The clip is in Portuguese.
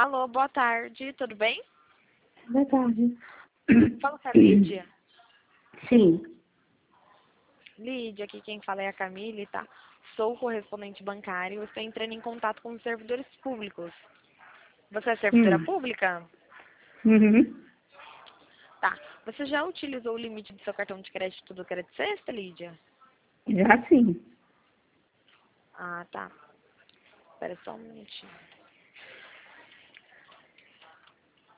Alô, boa tarde, tudo bem? Boa tarde. Fala com a Lídia. Sim. Lídia, aqui quem fala é a Camille, tá? Sou correspondente bancário, estou entrando em contato com os servidores públicos. Você é servidora pública? Uhum. Tá. Você já utilizou o limite do seu cartão de crédito do Crédito Sexta, Lídia? Já sim. Ah, tá. Espera só um minutinho.